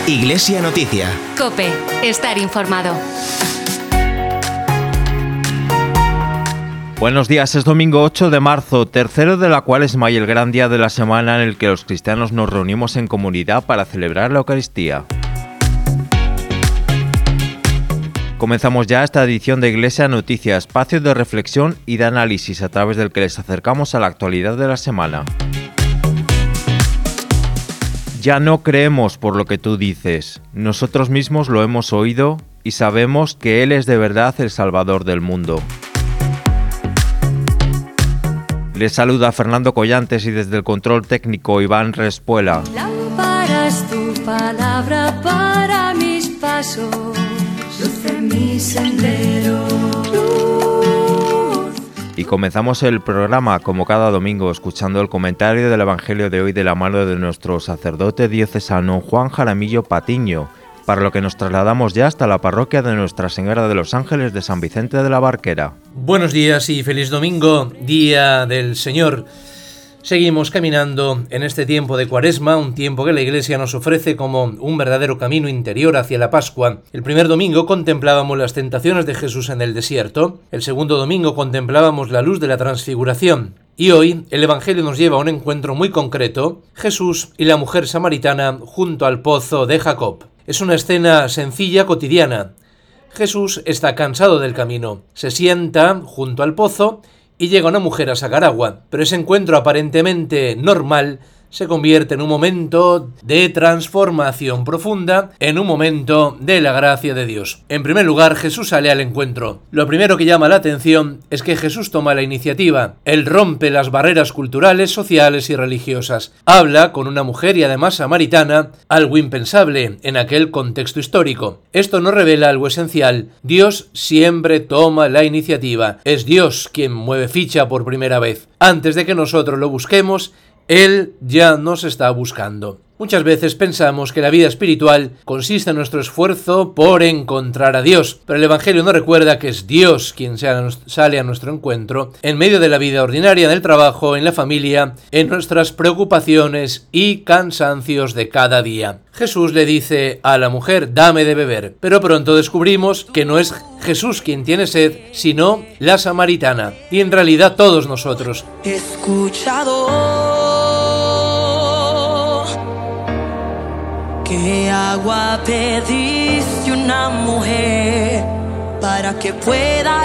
Iglesia Noticia. COPE. Estar informado. Buenos días, es domingo 8 de marzo, tercero de la Cuaresma y el gran día de la semana en el que los cristianos nos reunimos en comunidad para celebrar la Eucaristía. Comenzamos ya esta edición de Iglesia Noticia, espacio de reflexión y de análisis a través del que les acercamos a la actualidad de la semana. Ya no creemos por lo que tú dices, nosotros mismos lo hemos oído y sabemos que Él es de verdad el Salvador del mundo. Les saluda Fernando Collantes y desde el control técnico Iván Respuela. Lámpara es tu palabra para mis pasos, luz en mi sendero. Y comenzamos el programa, como cada domingo, escuchando el comentario del Evangelio de hoy de la mano de nuestro sacerdote diocesano Juan Jaramillo Patiño, para lo que nos trasladamos ya hasta la parroquia de Nuestra Señora de los Ángeles de San Vicente de la Barquera. Buenos días y feliz domingo, Día del Señor. Seguimos caminando en este tiempo de Cuaresma, un tiempo que la Iglesia nos ofrece como un verdadero camino interior hacia la Pascua. El primer domingo contemplábamos las tentaciones de Jesús en el desierto, el segundo domingo contemplábamos la luz de la transfiguración. Y hoy el Evangelio nos lleva a un encuentro muy concreto, Jesús y la mujer samaritana junto al pozo de Jacob. Es una escena sencilla, cotidiana. Jesús está cansado del camino, se sienta junto al pozo y llega una mujer a sacar agua, pero ese encuentro aparentemente normal se convierte en un momento de transformación profunda, en un momento de la gracia de Dios. En primer lugar, Jesús sale al encuentro. Lo primero que llama la atención es que Jesús toma la iniciativa. Él rompe las barreras culturales, sociales y religiosas. Habla con una mujer y además samaritana, algo impensable en aquel contexto histórico. Esto nos revela algo esencial. Dios siempre toma la iniciativa. Es Dios quien mueve ficha por primera vez. Antes de que nosotros lo busquemos, Él ya nos está buscando. Muchas veces pensamos que la vida espiritual consiste en nuestro esfuerzo por encontrar a Dios, pero el Evangelio nos recuerda que es Dios quien sale a nuestro encuentro en medio de la vida ordinaria, en el trabajo, en la familia, en nuestras preocupaciones y cansancios de cada día. Jesús le dice a la mujer, dame de beber, pero pronto descubrimos que no es Jesús quien tiene sed, sino la samaritana, y en realidad todos nosotros. ¿Qué agua pediste una mujer para que pueda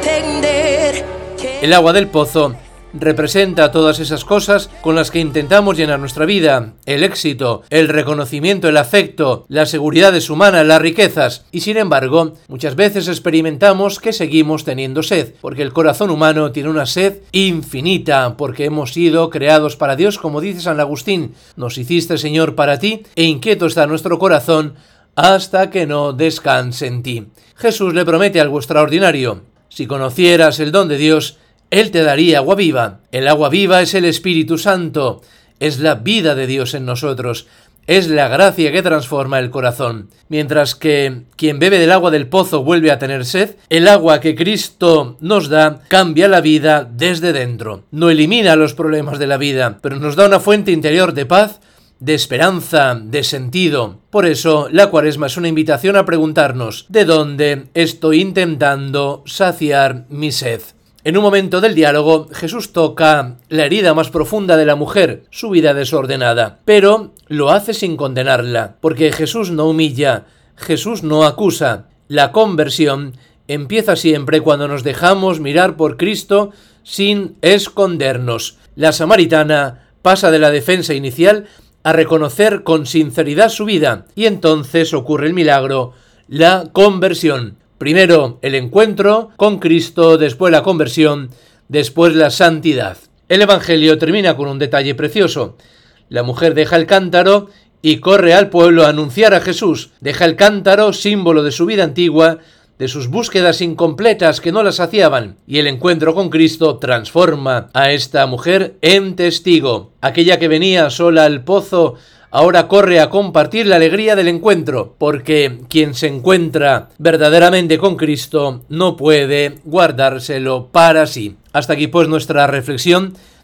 entender que... El agua del pozo representa todas esas cosas con las que intentamos llenar nuestra vida, el éxito, el reconocimiento, el afecto, las seguridades humanas, las riquezas, y sin embargo, muchas veces experimentamos que seguimos teniendo sed, porque el corazón humano tiene una sed infinita, porque hemos sido creados para Dios, como dice San Agustín, nos hiciste Señor para ti, e inquieto está nuestro corazón hasta que no descanse en ti. Jesús le promete algo extraordinario: si conocieras el don de Dios, Él te daría agua viva. El agua viva es el Espíritu Santo, es la vida de Dios en nosotros, es la gracia que transforma el corazón. Mientras que quien bebe del agua del pozo vuelve a tener sed, el agua que Cristo nos da cambia la vida desde dentro. No elimina los problemas de la vida, pero nos da una fuente interior de paz, de esperanza, de sentido. Por eso, la Cuaresma es una invitación a preguntarnos, ¿de dónde estoy intentando saciar mi sed? En un momento del diálogo, Jesús toca la herida más profunda de la mujer, su vida desordenada, pero lo hace sin condenarla, porque Jesús no humilla, Jesús no acusa. La conversión empieza siempre cuando nos dejamos mirar por Cristo sin escondernos. La samaritana pasa de la defensa inicial a reconocer con sinceridad su vida, y entonces ocurre el milagro, la conversión. Primero el encuentro con Cristo, después la conversión, después la santidad. El Evangelio termina con un detalle precioso. La mujer deja el cántaro y corre al pueblo a anunciar a Jesús. Deja el cántaro, símbolo de su vida antigua, de sus búsquedas incompletas que no la saciaban, y el encuentro con Cristo transforma a esta mujer en testigo. Aquella que venía sola al pozo ahora corre a compartir la alegría del encuentro, porque quien se encuentra verdaderamente con Cristo no puede guardárselo para sí. Hasta aquí pues nuestra reflexión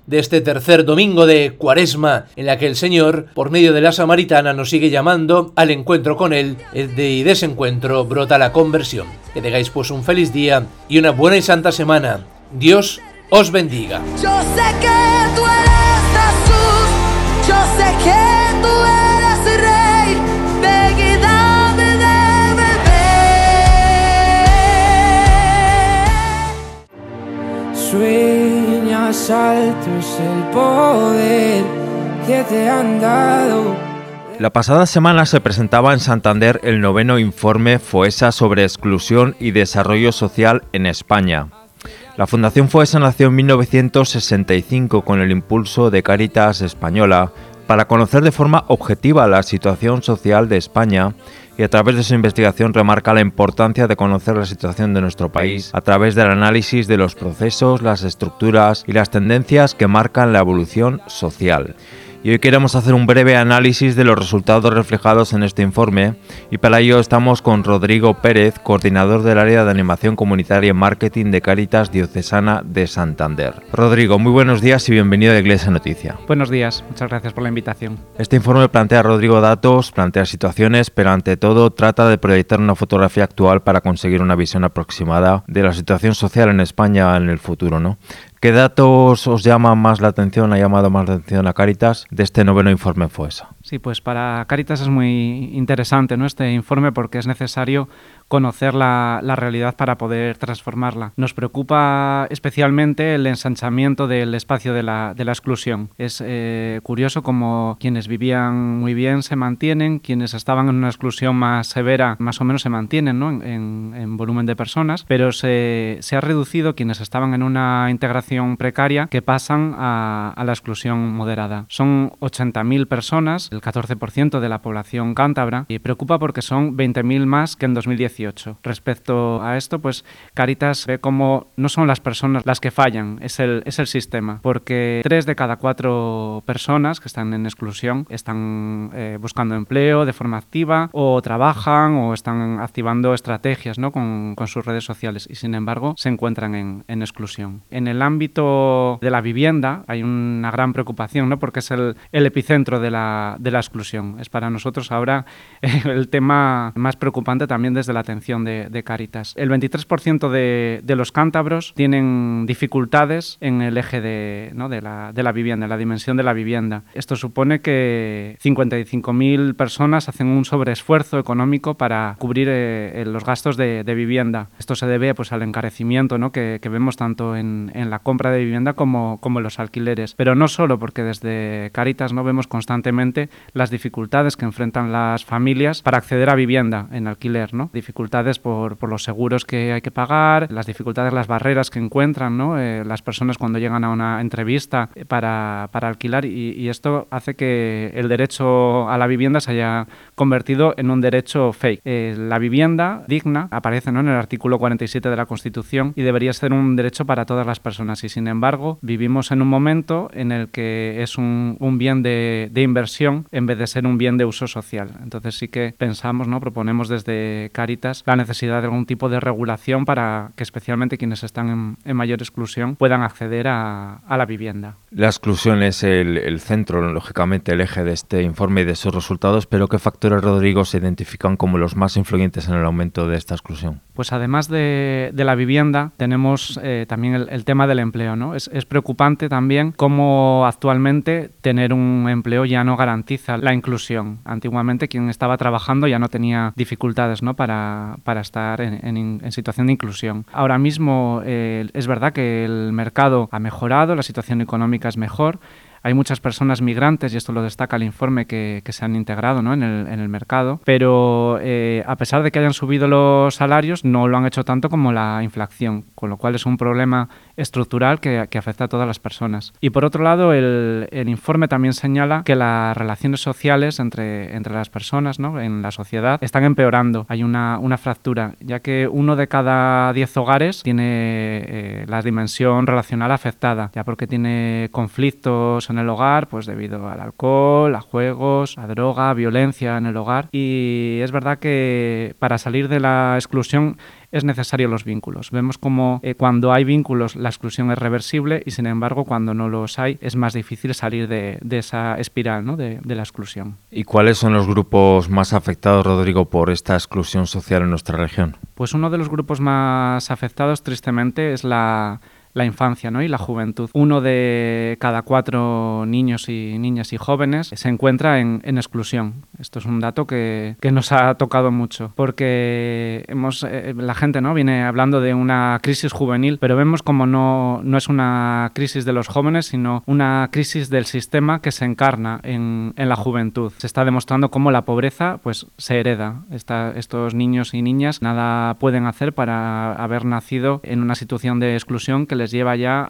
de este tercer domingo de Cuaresma, en la que el Señor, por medio de la Samaritana, nos sigue llamando al encuentro con Él, y de ese encuentro brota la conversión. Que tengáis pues un feliz día y una buena y santa semana. Dios os bendiga. Yo sé que tú eres Jesús, yo sé que tú eres Rey, ven y dame de beber. Sueñas alto es el poder que te han dado. La pasada semana se presentaba en Santander el 9º informe FOESA sobre exclusión y desarrollo social en España. La Fundación FOESA nació en 1965 con el impulso de Cáritas Española para conocer de forma objetiva la situación social de España y a través de su investigación remarca la importancia de conocer la situación de nuestro país a través del análisis de los procesos, las estructuras y las tendencias que marcan la evolución social. Y hoy queremos hacer un breve análisis de los resultados reflejados en este informe y para ello estamos con Rodrigo Pérez, coordinador del área de animación comunitaria y marketing de Cáritas Diocesana de Santander. Rodrigo, muy buenos días y bienvenido a Iglesia Noticia. Buenos días, muchas gracias por la invitación. Este informe plantea, Rodrigo, datos, plantea situaciones, pero ante todo trata de proyectar una fotografía actual para conseguir una visión aproximada de la situación social en España en el futuro, ¿no? ¿Qué datos os llaman más la atención, ha llamado más la atención a Cáritas de este 9º informe FOESA? Sí, pues para Cáritas es muy interesante, ¿no?, este informe porque es necesario conocer la realidad para poder transformarla. Nos preocupa especialmente el ensanchamiento del espacio de la exclusión. Es curioso cómo quienes vivían muy bien se mantienen, quienes estaban en una exclusión más severa más o menos se mantienen, ¿no?, en volumen de personas, pero se ha reducido quienes estaban en una integración precaria que pasan a la exclusión moderada. Son 80.000 personas, el 14% de la población cántabra, y preocupa porque son 20.000 más que en 2018. Respecto a esto, pues Cáritas ve como no son las personas las que fallan, es el sistema, porque 3 de cada 4 personas que están en exclusión están buscando empleo de forma activa o trabajan o están activando estrategias, ¿no?, con sus redes sociales y sin embargo se encuentran en exclusión. En el ámbito de la vivienda hay una gran preocupación, ¿no?, porque es el epicentro de la exclusión. Es para nosotros ahora el tema más preocupante también desde la atención de Cáritas. El 23% de los cántabros tienen dificultades en el eje de la vivienda, en la dimensión de la vivienda. Esto supone que 55.000 personas hacen un sobreesfuerzo económico para cubrir los gastos de vivienda. Esto se debe pues al encarecimiento, ¿no?, que vemos tanto en la compra de vivienda como en los alquileres. Pero no solo, porque desde Cáritas no vemos constantemente las dificultades que enfrentan las familias para acceder a vivienda en alquiler, ¿no? Dificultades por los seguros que hay que pagar, las dificultades, las barreras que encuentran, ¿no?, las personas cuando llegan a una entrevista para alquilar y esto hace que el derecho a la vivienda se haya convertido en un derecho fake. La vivienda digna aparece, ¿no?, en el artículo 47 de la Constitución y debería ser un derecho para todas las personas y sin embargo vivimos en un momento en el que es un bien de inversión en vez de ser un bien de uso social. Entonces sí que pensamos, ¿no?, proponemos desde Cáritas la necesidad de algún tipo de regulación para que especialmente quienes están en mayor exclusión puedan acceder a la vivienda. La exclusión es el centro, lógicamente, el eje de este informe y de sus resultados, pero ¿qué factores, Rodrigo, se identifican como los más influyentes en el aumento de esta exclusión? Pues además de la vivienda, tenemos también el tema del empleo, ¿no? Es preocupante también cómo actualmente tener un empleo ya no garantiza la inclusión. Antiguamente quien estaba trabajando ya no tenía dificultades, ¿no?, para estar en situación de inclusión. Ahora mismo es verdad que el mercado ha mejorado, la situación económica es mejor. Hay muchas personas migrantes, y esto lo destaca el informe, que se han integrado, ¿no?, en el mercado, pero a pesar de que hayan subido los salarios, no lo han hecho tanto como la inflación, con lo cual es un problema estructural que afecta a todas las personas. Y por otro lado, el informe también señala que las relaciones sociales entre las personas, ¿no?, en la sociedad están empeorando. Hay una fractura, ya que 1 de cada 10 hogares tiene la dimensión relacional afectada, ya porque tiene conflictos eso en el hogar, pues debido al alcohol, a juegos, a droga, a violencia en el hogar. Y es verdad que para salir de la exclusión es necesario los vínculos. Vemos como cuando hay vínculos la exclusión es reversible y sin embargo cuando no los hay es más difícil salir de esa espiral, ¿no? de la exclusión. ¿Y cuáles son los grupos más afectados, Rodrigo, por esta exclusión social en nuestra región? Pues uno de los grupos más afectados, tristemente, es la infancia, ¿no? y la juventud. 1 de cada 4 niños y niñas y jóvenes se encuentra en exclusión. Esto es un dato que nos ha tocado mucho, porque la gente, ¿no? viene hablando de una crisis juvenil, pero vemos como no es una crisis de los jóvenes, sino una crisis del sistema que se encarna en la juventud. Se está demostrando cómo la pobreza pues, se hereda. Estos niños y niñas nada pueden hacer para haber nacido en una situación de exclusión que les lleva ya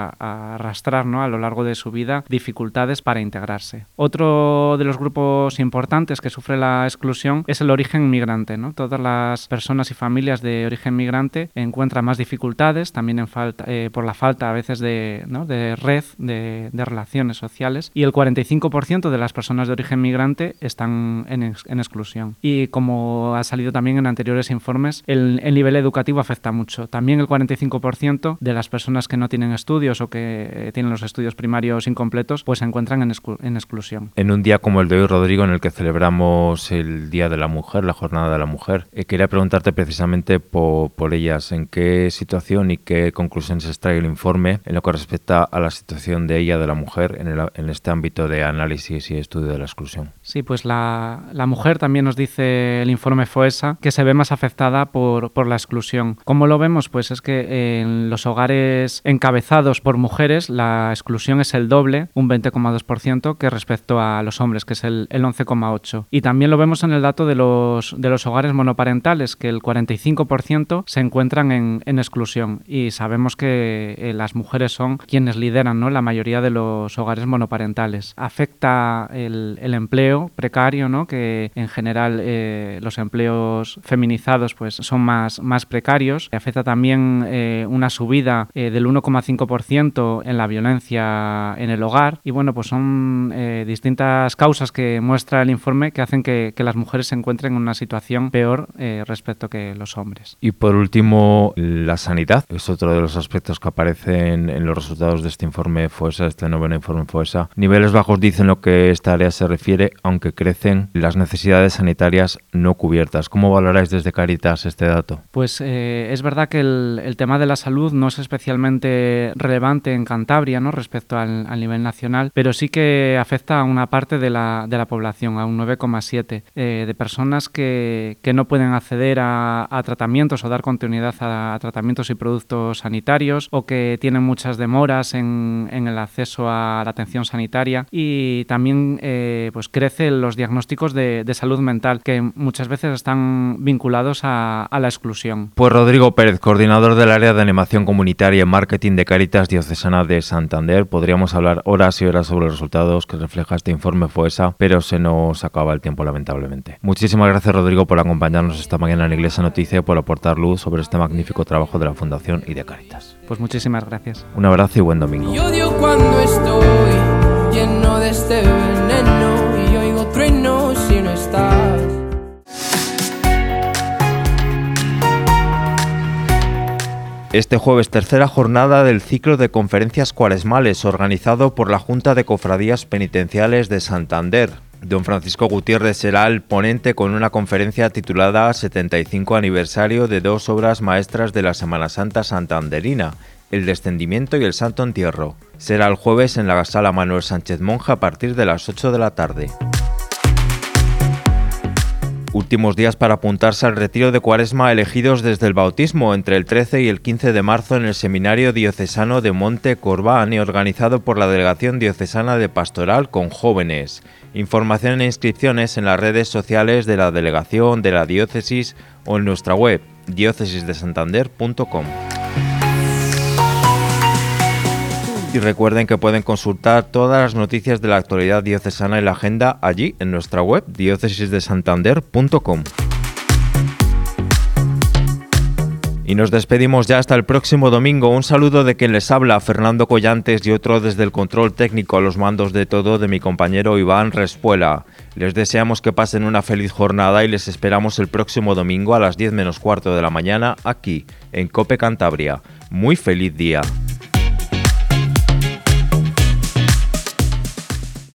a arrastrar, ¿no? a lo largo de su vida dificultades para integrarse. Otro de los grupos importantes que sufre la exclusión es el origen migrante, ¿no? Todas las personas y familias de origen migrante encuentran más dificultades, también por la falta a veces de red, de relaciones sociales, y el 45% de las personas de origen migrante están en exclusión. Y como ha salido también en anteriores informes, el nivel educativo afecta mucho. También el 45% de las personas que no tienen estudios o que tienen los estudios primarios incompletos, pues se encuentran en exclusión. En un día como el de hoy, Rodrigo, en el que celebramos el Día de la Mujer, la Jornada de la Mujer, quería preguntarte precisamente por ellas, en qué situación y qué conclusiones extrae el informe en lo que respecta a la situación de ella, de la mujer, en este ámbito de análisis y estudio de la exclusión. Sí, pues la mujer también nos dice el informe FOESA que se ve más afectada por la exclusión. ¿Cómo lo vemos? Pues es que en los hogares encabezados por mujeres la exclusión es el doble, un 20,2%, que respecto a los hombres, que es el 11,8%. Y también lo vemos en el dato de los hogares monoparentales, que el 45% se encuentran en exclusión. Y sabemos que las mujeres son quienes lideran, ¿no? la mayoría de los hogares monoparentales. Afecta el empleo precario, ¿no? que en general los empleos feminizados pues, son más precarios. Afecta también una subida del 1,5% en la violencia en el hogar. Y bueno, pues son distintas causas que muestra el informe que hacen que las mujeres se encuentren en una situación peor respecto que los hombres. Y por último, la sanidad es otro de los aspectos que aparecen en los resultados de este informe FOESA, este noveno informe FOESA. Niveles bajos dicen lo que esta área se refiere, aunque crecen las necesidades sanitarias no cubiertas. ¿Cómo valoráis desde Cáritas este dato? Pues es verdad que el tema de la salud no es especialmente relevante en Cantabria, ¿no? respecto al nivel nacional, pero sí que afecta a una parte de la población, a un 9,7% de personas que no pueden acceder a tratamientos o dar continuidad a tratamientos y productos sanitarios, o que tienen muchas demoras en el acceso a la atención sanitaria. Y también pues crecen los diagnósticos de salud mental, que muchas veces están vinculados a la exclusión. Pues Rodrigo Pérez, coordinador del área de animación comunitaria y marketing de Cáritas Diocesana de Santander. Podríamos hablar horas y horas sobre los resultados que refleja este informe FOESA, pero se nos acaba el tiempo, lamentablemente. Muchísimas gracias, Rodrigo, por acompañarnos esta mañana en Iglesia Noticia y por aportar luz sobre este magnífico trabajo de la Fundación y de Cáritas. Pues muchísimas gracias. Un abrazo y buen domingo. Y odio cuando estoy lleno de este veneno y oigo truenos si no estás. Este jueves, tercera jornada del ciclo de conferencias cuaresmales organizado por la Junta de Cofradías Penitenciales de Santander. Don Francisco Gutiérrez será el ponente con una conferencia titulada 75 aniversario de dos obras maestras de la Semana Santa santanderina, el Descendimiento y el Santo Entierro. Será el jueves en la Sala Manuel Sánchez Monja a partir de las 8 de la tarde. Últimos días para apuntarse al retiro de Cuaresma elegidos desde el bautismo entre el 13 y el 15 de marzo en el Seminario Diocesano de Monte Corbán y organizado por la Delegación Diocesana de Pastoral con Jóvenes. Información e inscripciones en las redes sociales de la Delegación, de la Diócesis o en nuestra web diocesisdesantander.com. Y recuerden que pueden consultar todas las noticias de la actualidad diocesana y la agenda allí en nuestra web diocesisdesantander.com. Y nos despedimos ya hasta el próximo domingo. Un saludo de quien les habla, Fernando Collantes, y otro desde el control técnico a los mandos de todo de mi compañero Iván Respuela. Les deseamos que pasen una feliz jornada y les esperamos el próximo domingo a las 10 menos cuarto de la mañana aquí, en COPE Cantabria. Muy feliz día.